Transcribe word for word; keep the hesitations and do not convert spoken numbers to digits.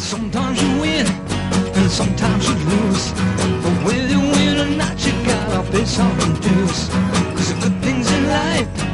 Sometimes you win, and sometimes you lose. But whether you win or not, you gotta pay some dues. Cause the good things in life